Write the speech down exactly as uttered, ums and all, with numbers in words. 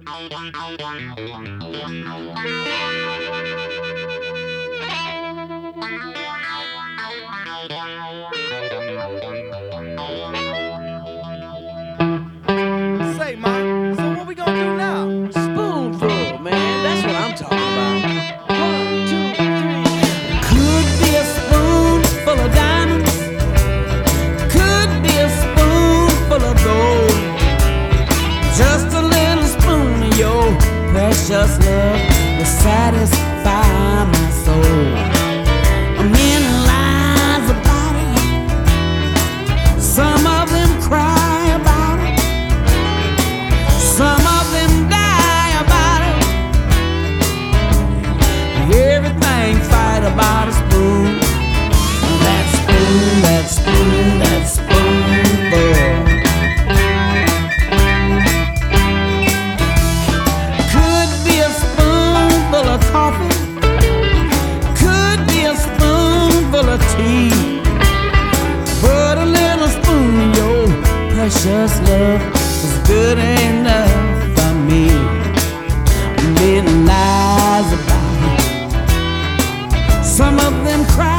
Say, Ma, so what we gonna do now? Spoonful, man, that's what I'm talking about. One, two, three. Could be a spoonful of diamonds, could be a spoonful of gold. Just a little spoon of your precious love will satisfy my soul. Many lies about it, some of them cry about it, some of them die about it. Everything fight about a spoon. That spoon, that spoon, that spoonful. Could be a spoonful of coffee, could be a spoonful of tea. Put a little spoon in your precious love is good enough for me. Many lies about it, some of them cry